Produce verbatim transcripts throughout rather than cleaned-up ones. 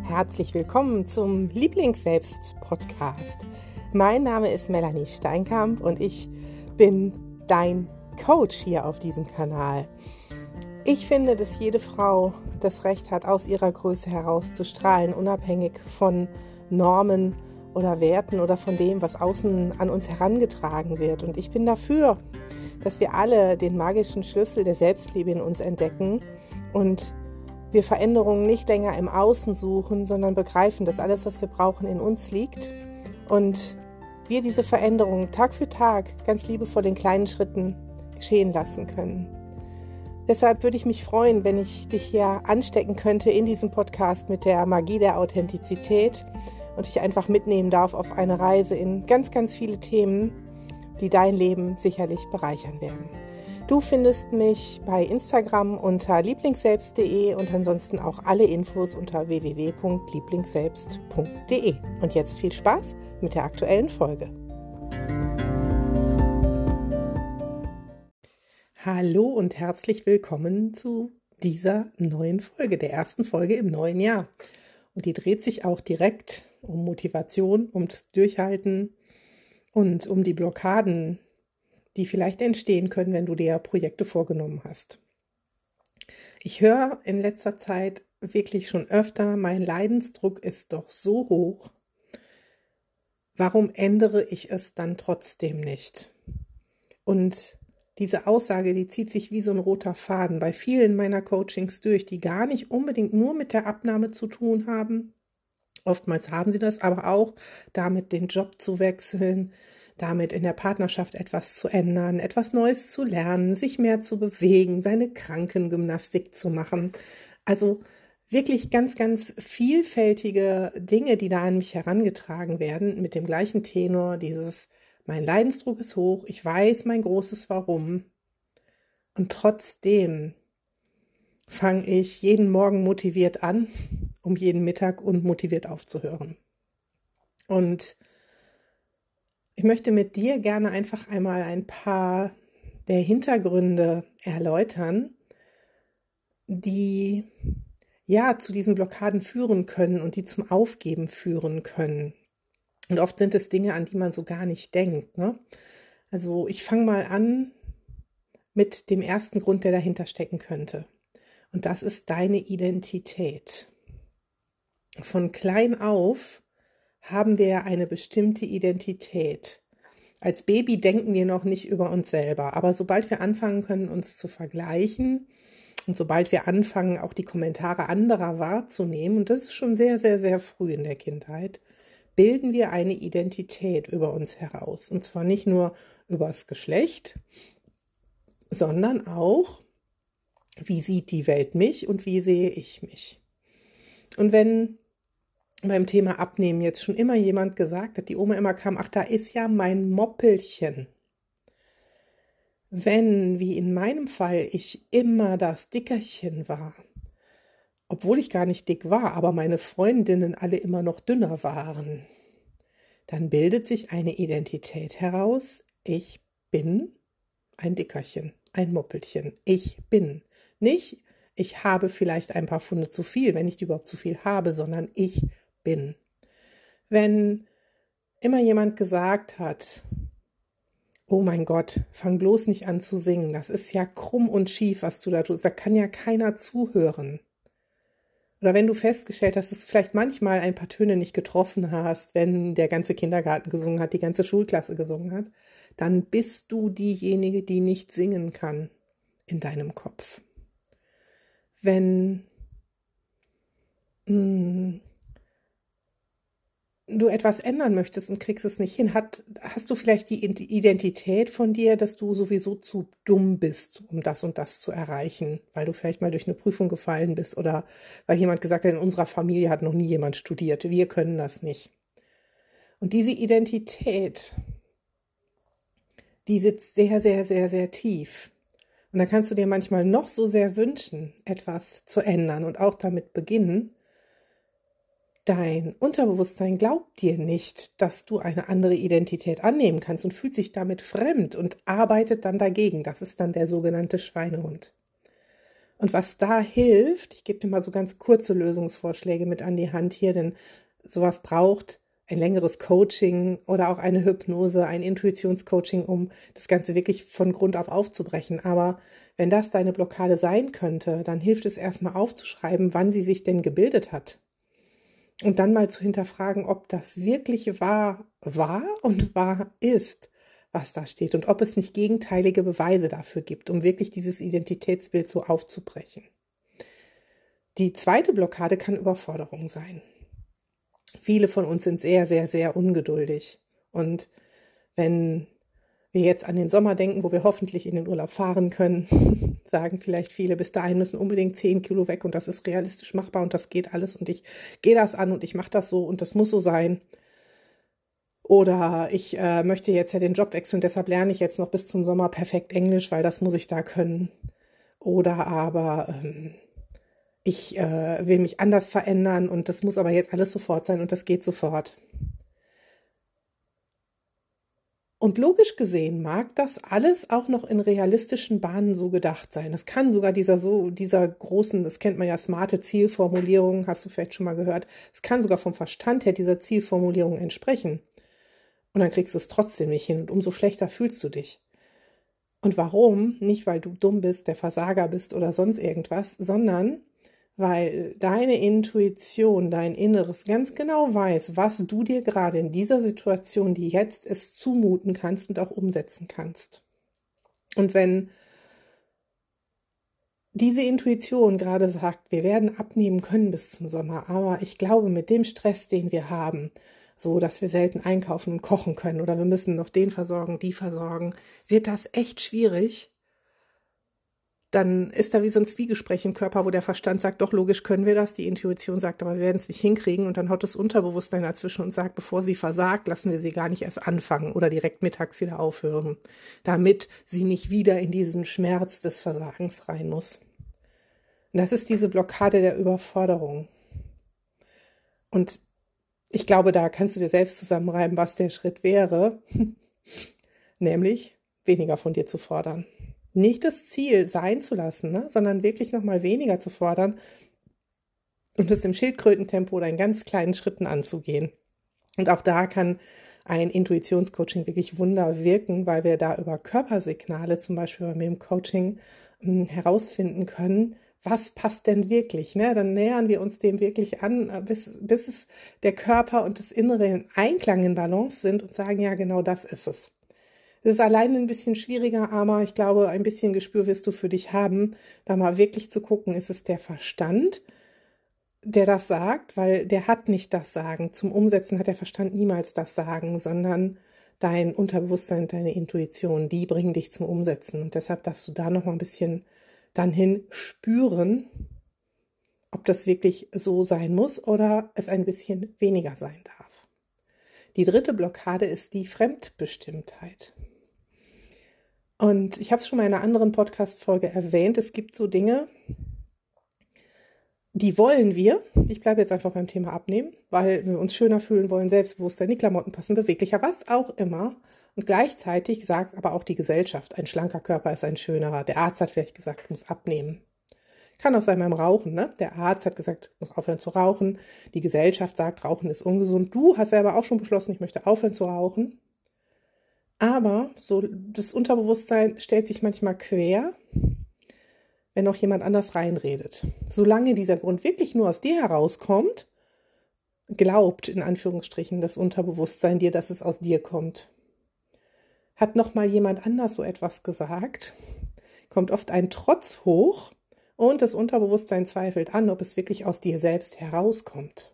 Herzlich willkommen zum Lieblings-Selbst-Podcast. Mein Name ist Melanie Steinkamp und ich bin dein Coach hier auf diesem Kanal. Ich finde, dass jede Frau das Recht hat, aus ihrer Größe heraus zu strahlen, unabhängig von Normen oder Werten oder von dem, was außen an uns herangetragen wird. Und ich bin dafür, dass wir alle den magischen Schlüssel der Selbstliebe in uns entdecken und wir Veränderungen nicht länger im Außen suchen, sondern begreifen, dass alles, was wir brauchen, in uns liegt und wir diese Veränderungen Tag für Tag ganz liebevoll in kleinen Schritten geschehen lassen können. Deshalb würde ich mich freuen, wenn ich dich hier anstecken könnte in diesem Podcast mit der Magie der Authentizität und dich einfach mitnehmen darf auf eine Reise in ganz, ganz viele Themen, die dein Leben sicherlich bereichern werden. Du findest mich bei Instagram unter lieblingsselbst punkt de und ansonsten auch alle Infos unter w w w punkt lieblingsselbst punkt de. Und jetzt viel Spaß mit der aktuellen Folge. Hallo und herzlich willkommen zu dieser neuen Folge, der ersten Folge im neuen Jahr. Und die dreht sich auch direkt um Motivation, ums Durchhalten und um die Blockaden, die vielleicht entstehen können, wenn du dir Projekte vorgenommen hast. Ich höre in letzter Zeit wirklich schon öfter, mein Leidensdruck ist doch so hoch. Warum ändere ich es dann trotzdem nicht? Und diese Aussage, die zieht sich wie so ein roter Faden bei vielen meiner Coachings durch, die gar nicht unbedingt nur mit der Abnahme zu tun haben. Oftmals haben sie das, aber auch damit, den Job zu wechseln, damit in der Partnerschaft etwas zu ändern, etwas Neues zu lernen, sich mehr zu bewegen, seine Krankengymnastik zu machen. Also wirklich ganz, ganz vielfältige Dinge, die da an mich herangetragen werden, mit dem gleichen Tenor, dieses, mein Leidensdruck ist hoch, ich weiß mein großes Warum. Und trotzdem fange ich jeden Morgen motiviert an, um jeden Mittag unmotiviert aufzuhören. Und ich möchte mit dir gerne einfach einmal ein paar der Hintergründe erläutern, die ja zu diesen Blockaden führen können und die zum Aufgeben führen können. Und oft sind es Dinge, an die man so gar nicht denkt, ne? Also ich fange mal an mit dem ersten Grund, der dahinter stecken könnte. Und das ist deine Identität. Von klein auf haben wir eine bestimmte Identität. Als Baby denken wir noch nicht über uns selber, aber sobald wir anfangen können, uns zu vergleichen und sobald wir anfangen, auch die Kommentare anderer wahrzunehmen, und das ist schon sehr, sehr, sehr früh in der Kindheit, bilden wir eine Identität über uns heraus. Und zwar nicht nur über das Geschlecht, sondern auch, wie sieht die Welt mich und wie sehe ich mich. Und wenn beim Thema Abnehmen jetzt schon immer jemand gesagt hat, die Oma immer kam, ach, da ist ja mein Moppelchen. Wenn, wie in meinem Fall, ich immer das Dickerchen war, obwohl ich gar nicht dick war, aber meine Freundinnen alle immer noch dünner waren, dann bildet sich eine Identität heraus, ich bin ein Dickerchen, ein Moppelchen, ich bin. Nicht, ich habe vielleicht ein paar Pfunde zu viel, wenn ich die überhaupt zu viel habe, sondern ich bin. Wenn immer jemand gesagt hat, oh mein Gott, fang bloß nicht an zu singen, das ist ja krumm und schief, was du da tust, da kann ja keiner zuhören. Oder wenn du festgestellt hast, dass du vielleicht manchmal ein paar Töne nicht getroffen hast, wenn der ganze Kindergarten gesungen hat, die ganze Schulklasse gesungen hat, dann bist du diejenige, die nicht singen kann in deinem Kopf. Wenn mh, du etwas ändern möchtest und kriegst es nicht hin, hat, hast du vielleicht die Identität von dir, dass du sowieso zu dumm bist, um das und das zu erreichen, weil du vielleicht mal durch eine Prüfung gefallen bist oder weil jemand gesagt hat, in unserer Familie hat noch nie jemand studiert, wir können das nicht. Und diese Identität, die sitzt sehr, sehr, sehr, sehr tief. Und da kannst du dir manchmal noch so sehr wünschen, etwas zu ändern und auch damit beginnen. Dein Unterbewusstsein glaubt dir nicht, dass du eine andere Identität annehmen kannst und fühlt sich damit fremd und arbeitet dann dagegen. Das ist dann der sogenannte Schweinehund. Und was da hilft, ich gebe dir mal so ganz kurze Lösungsvorschläge mit an die Hand hier, denn sowas braucht ein längeres Coaching oder auch eine Hypnose, ein Intuitionscoaching, um das Ganze wirklich von Grund auf aufzubrechen. Aber wenn das deine Blockade sein könnte, dann hilft es erstmal aufzuschreiben, wann sie sich denn gebildet hat. Und dann mal zu hinterfragen, ob das wirklich wahr war und wahr ist, was da steht. Und ob es nicht gegenteilige Beweise dafür gibt, um wirklich dieses Identitätsbild so aufzubrechen. Die zweite Blockade kann Überforderung sein. Viele von uns sind sehr, sehr, sehr ungeduldig. Und wenn wir jetzt an den Sommer denken, wo wir hoffentlich in den Urlaub fahren können, sagen vielleicht viele, bis dahin müssen unbedingt zehn Kilo weg und das ist realistisch machbar und das geht alles und ich gehe das an und ich mache das so und das muss so sein. Oder ich äh, möchte jetzt ja den Job wechseln, deshalb lerne ich jetzt noch bis zum Sommer perfekt Englisch, weil das muss ich da können. Oder aber ähm, ich äh, will mich anders verändern und das muss aber jetzt alles sofort sein und das geht sofort. Und logisch gesehen mag das alles auch noch in realistischen Bahnen so gedacht sein. Es kann sogar dieser so dieser großen, das kennt man ja, smarte Zielformulierung, hast du vielleicht schon mal gehört, es kann sogar vom Verstand her dieser Zielformulierung entsprechen. Und dann kriegst du es trotzdem nicht hin und umso schlechter fühlst du dich. Und warum? Nicht, weil du dumm bist, der Versager bist oder sonst irgendwas, sondern weil deine Intuition, dein Inneres ganz genau weiß, was du dir gerade in dieser Situation, die jetzt ist, zumuten kannst und auch umsetzen kannst. Und wenn diese Intuition gerade sagt, wir werden abnehmen können bis zum Sommer, aber ich glaube, mit dem Stress, den wir haben, so dass wir selten einkaufen und kochen können oder wir müssen noch den versorgen, die versorgen, wird das echt schwierig. Dann ist da wie so ein Zwiegespräch im Körper, wo der Verstand sagt, doch, logisch können wir das. Die Intuition sagt, aber wir werden es nicht hinkriegen. Und dann haut das Unterbewusstsein dazwischen und sagt, bevor sie versagt, lassen wir sie gar nicht erst anfangen oder direkt mittags wieder aufhören, damit sie nicht wieder in diesen Schmerz des Versagens rein muss. Und das ist diese Blockade der Überforderung. Und ich glaube, da kannst du dir selbst zusammenreiben, was der Schritt wäre, nämlich weniger von dir zu fordern. Nicht das Ziel sein zu lassen, ne, sondern wirklich nochmal weniger zu fordern und es im Schildkrötentempo oder in ganz kleinen Schritten anzugehen. Und auch da kann ein Intuitionscoaching wirklich Wunder wirken, weil wir da über Körpersignale, zum Beispiel bei mir im Coaching, herausfinden können, was passt denn wirklich. Ne? Dann nähern wir uns dem wirklich an, bis, bis es der Körper und das Innere in Einklang, in Balance sind und sagen, ja, genau das ist es. Es ist alleine ein bisschen schwieriger, aber ich glaube, ein bisschen Gespür wirst du für dich haben, da mal wirklich zu gucken, ist es der Verstand, der das sagt, weil der hat nicht das Sagen. Zum Umsetzen hat der Verstand niemals das Sagen, sondern dein Unterbewusstsein, deine Intuition, die bringen dich zum Umsetzen. Und deshalb darfst du da noch mal ein bisschen dann hin spüren, ob das wirklich so sein muss oder es ein bisschen weniger sein darf. Die dritte Blockade ist die Fremdbestimmtheit. Und ich habe es schon mal in einer anderen Podcast-Folge erwähnt, es gibt so Dinge, die wollen wir, ich bleibe jetzt einfach beim Thema Abnehmen, weil wir uns schöner fühlen wollen, selbstbewusster, in die Klamotten passen, beweglicher, was auch immer. Und gleichzeitig sagt aber auch die Gesellschaft, ein schlanker Körper ist ein schönerer. Der Arzt hat vielleicht gesagt, ich muss abnehmen. Kann auch sein beim Rauchen, ne? Der Arzt hat gesagt, ich muss aufhören zu rauchen. Die Gesellschaft sagt, Rauchen ist ungesund. Du hast selber auch schon beschlossen, ich möchte aufhören zu rauchen. Aber so das Unterbewusstsein stellt sich manchmal quer, wenn noch jemand anders reinredet. Solange dieser Grund wirklich nur aus dir herauskommt, glaubt in Anführungsstrichen das Unterbewusstsein dir, dass es aus dir kommt. Hat noch mal jemand anders so etwas gesagt, kommt oft ein Trotz hoch und das Unterbewusstsein zweifelt an, ob es wirklich aus dir selbst herauskommt.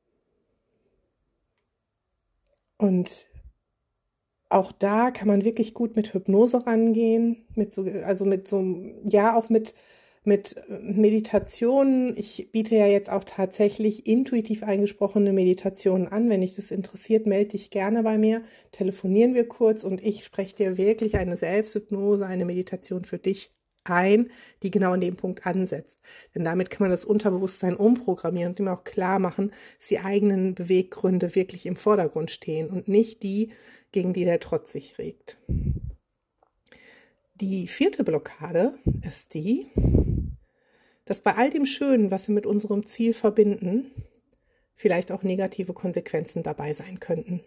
Und auch da kann man wirklich gut mit Hypnose rangehen, mit so, also mit so, ja, auch mit, mit Meditationen. Ich biete ja jetzt auch tatsächlich intuitiv eingesprochene Meditationen an. Wenn dich das interessiert, melde dich gerne bei mir. Telefonieren wir kurz und ich spreche dir wirklich eine Selbsthypnose, eine Meditation für dich ein, die genau an dem Punkt ansetzt. Denn damit kann man das Unterbewusstsein umprogrammieren und ihm auch klar machen, dass die eigenen Beweggründe wirklich im Vordergrund stehen und nicht die, gegen die der Trotz sich regt. Die vierte Blockade ist die, dass bei all dem Schönen, was wir mit unserem Ziel verbinden, vielleicht auch negative Konsequenzen dabei sein könnten.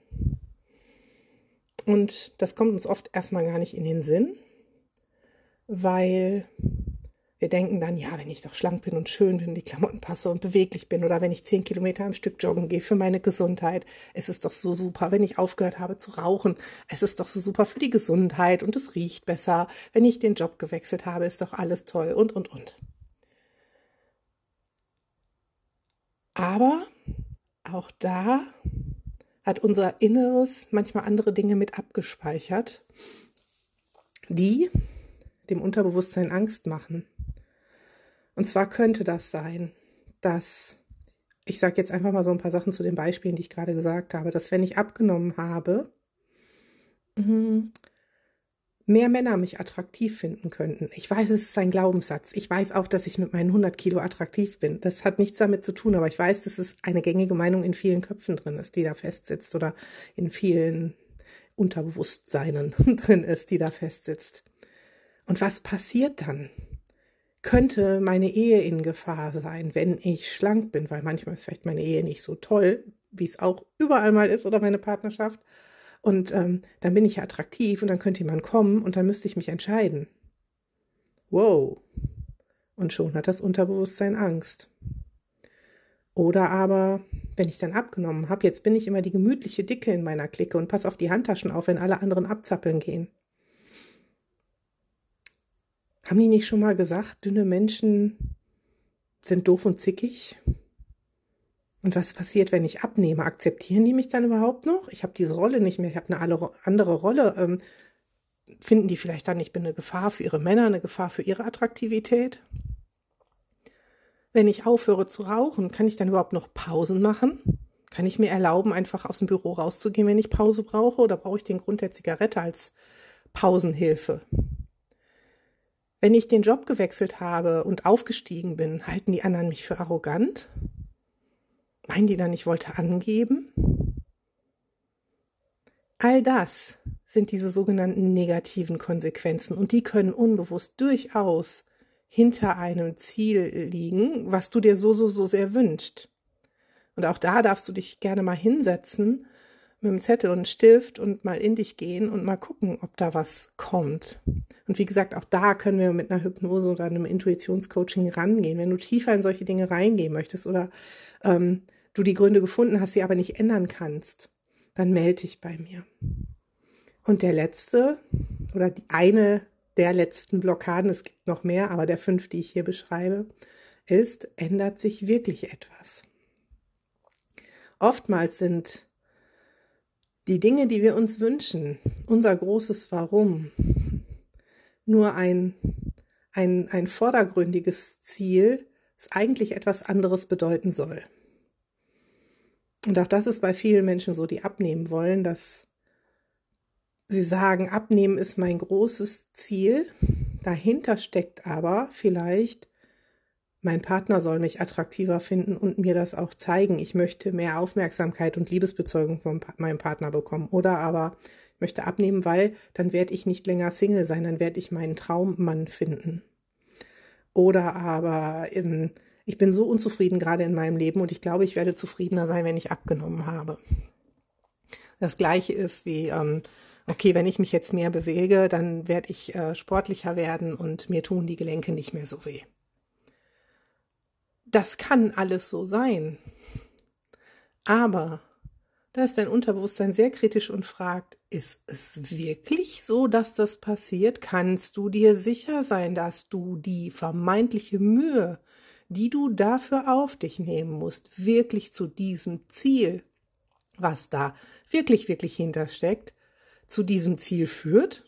Und das kommt uns oft erstmal gar nicht in den Sinn, weil wir denken dann, ja, wenn ich doch schlank bin und schön bin, die Klamotten passe und beweglich bin oder wenn ich zehn Kilometer am Stück joggen gehe für meine Gesundheit, es ist doch so super, wenn ich aufgehört habe zu rauchen, es ist doch so super für die Gesundheit und es riecht besser, wenn ich den Job gewechselt habe, ist doch alles toll und, und, und. Aber auch da hat unser Inneres manchmal andere Dinge mit abgespeichert, die dem Unterbewusstsein Angst machen. Und zwar könnte das sein, dass, ich sage jetzt einfach mal so ein paar Sachen zu den Beispielen, die ich gerade gesagt habe, dass wenn ich abgenommen habe, mehr Männer mich attraktiv finden könnten. Ich weiß, es ist ein Glaubenssatz. Ich weiß auch, dass ich mit meinen hundert Kilo attraktiv bin. Das hat nichts damit zu tun, aber ich weiß, dass es eine gängige Meinung in vielen Köpfen drin ist, die da festsitzt oder in vielen Unterbewusstseinen drin ist, die da festsitzt. Und was passiert dann? Könnte meine Ehe in Gefahr sein, wenn ich schlank bin, weil manchmal ist vielleicht meine Ehe nicht so toll, wie es auch überall mal ist oder meine Partnerschaft. Und ähm, dann bin ich ja attraktiv und dann könnte jemand kommen und dann müsste ich mich entscheiden. Wow. Und schon hat das Unterbewusstsein Angst. Oder aber, wenn ich dann abgenommen habe, jetzt bin ich immer die gemütliche Dicke in meiner Clique und pass auf die Handtaschen auf, wenn alle anderen abzappeln gehen. Haben die nicht schon mal gesagt, dünne Menschen sind doof und zickig? Und was passiert, wenn ich abnehme? Akzeptieren die mich dann überhaupt noch? Ich habe diese Rolle nicht mehr, ich habe eine andere Rolle. Ähm, finden die vielleicht dann, ich bin eine Gefahr für ihre Männer, eine Gefahr für ihre Attraktivität? Wenn ich aufhöre zu rauchen, kann ich dann überhaupt noch Pausen machen? Kann ich mir erlauben, einfach aus dem Büro rauszugehen, wenn ich Pause brauche? Oder brauche ich den Grund der Zigarette als Pausenhilfe? Wenn ich den Job gewechselt habe und aufgestiegen bin, halten die anderen mich für arrogant? Meinen die dann, ich wollte angeben? All das sind diese sogenannten negativen Konsequenzen und die können unbewusst durchaus hinter einem Ziel liegen, was du dir so, so, so sehr wünschst. Und auch da darfst du dich gerne mal hinsetzen mit einem Zettel und einem Stift und mal in dich gehen und mal gucken, ob da was kommt. Und wie gesagt, auch da können wir mit einer Hypnose oder einem Intuitionscoaching rangehen. Wenn du tiefer in solche Dinge reingehen möchtest oder ähm, du die Gründe gefunden hast, sie aber nicht ändern kannst, dann melde dich bei mir. Und der letzte oder die eine der letzten Blockaden, es gibt noch mehr, aber der fünf, die ich hier beschreibe, ist, ändert sich wirklich etwas. Oftmals sind die Dinge, die wir uns wünschen, unser großes Warum, nur ein, ein, ein vordergründiges Ziel, das eigentlich etwas anderes bedeuten soll. Und auch das ist bei vielen Menschen so, die abnehmen wollen, dass sie sagen, abnehmen ist mein großes Ziel. Dahinter steckt aber vielleicht, mein Partner soll mich attraktiver finden und mir das auch zeigen. Ich möchte mehr Aufmerksamkeit und Liebesbezeugung von meinem Partner bekommen. Oder aber ich möchte abnehmen, weil dann werde ich nicht länger Single sein, dann werde ich meinen Traummann finden. Oder aber ich bin so unzufrieden gerade in meinem Leben und ich glaube, ich werde zufriedener sein, wenn ich abgenommen habe. Das Gleiche ist wie, ähm, okay, wenn ich mich jetzt mehr bewege, dann werde ich äh, sportlicher werden und mir tun die Gelenke nicht mehr so weh. Das kann alles so sein. Aber da ist dein Unterbewusstsein sehr kritisch und fragt, ist es wirklich so, dass das passiert? Kannst du dir sicher sein, dass du die vermeintliche Mühe, die du dafür auf dich nehmen musst, wirklich zu diesem Ziel, was da wirklich, wirklich hintersteckt, zu diesem Ziel führt?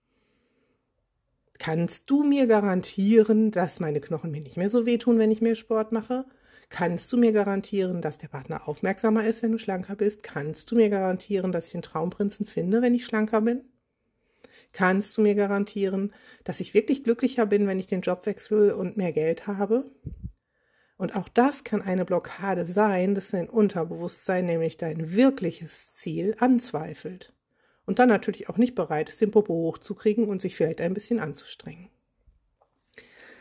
Kannst du mir garantieren, dass meine Knochen mir nicht mehr so wehtun, wenn ich mehr Sport mache? Kannst du mir garantieren, dass der Partner aufmerksamer ist, wenn du schlanker bist? Kannst du mir garantieren, dass ich den Traumprinzen finde, wenn ich schlanker bin? Kannst du mir garantieren, dass ich wirklich glücklicher bin, wenn ich den Job wechsle und mehr Geld habe? Und auch das kann eine Blockade sein, dass dein Unterbewusstsein, nämlich dein wirkliches Ziel, anzweifelt. Und dann natürlich auch nicht bereit ist, den Popo hochzukriegen und sich vielleicht ein bisschen anzustrengen.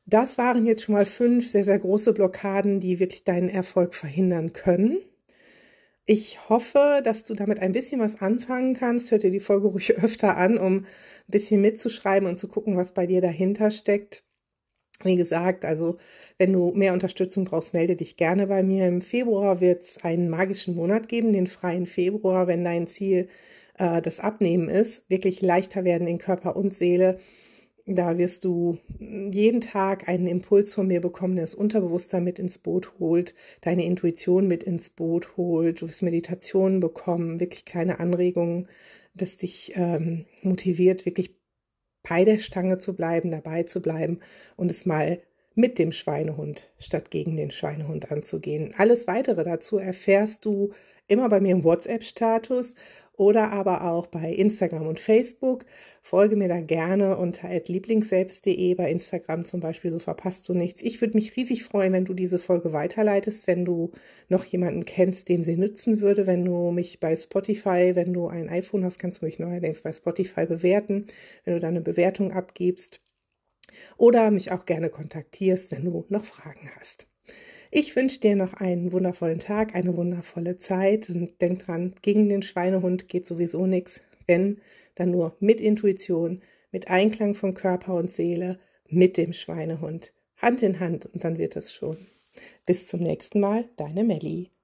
Das waren jetzt schon mal fünf sehr, sehr große Blockaden, die wirklich deinen Erfolg verhindern können. Ich hoffe, dass du damit ein bisschen was anfangen kannst. Hör dir die Folge ruhig öfter an, um ein bisschen mitzuschreiben und zu gucken, was bei dir dahinter steckt. Wie gesagt, also wenn du mehr Unterstützung brauchst, melde dich gerne bei mir. Im Februar wird es einen magischen Monat geben, den freien Februar, wenn dein Ziel äh, das Abnehmen ist, wirklich leichter werden in Körper und Seele. Da wirst du jeden Tag einen Impuls von mir bekommen, der das Unterbewusstsein mit ins Boot holt, deine Intuition mit ins Boot holt. Du wirst Meditationen bekommen, wirklich kleine Anregungen, das dich ähm, motiviert, wirklich bei der Stange zu bleiben, dabei zu bleiben und es mal mit dem Schweinehund statt gegen den Schweinehund anzugehen. Alles Weitere dazu erfährst du immer bei mir im WhatsApp-Status oder aber auch bei Instagram und Facebook. Folge mir da gerne unter at lieblingsselbst punkt de, bei Instagram zum Beispiel, so verpasst du nichts. Ich würde mich riesig freuen, wenn du diese Folge weiterleitest, wenn du noch jemanden kennst, dem sie nützen würde, wenn du mich bei Spotify, wenn du ein iPhone hast, kannst du mich neuerdings bei Spotify bewerten, wenn du da eine Bewertung abgibst oder mich auch gerne kontaktierst, wenn du noch Fragen hast. Ich wünsche dir noch einen wundervollen Tag, eine wundervolle Zeit und denk dran, gegen den Schweinehund geht sowieso nichts, wenn, dann nur mit Intuition, mit Einklang von Körper und Seele, mit dem Schweinehund, Hand in Hand und dann wird es schon. Bis zum nächsten Mal, deine Melli.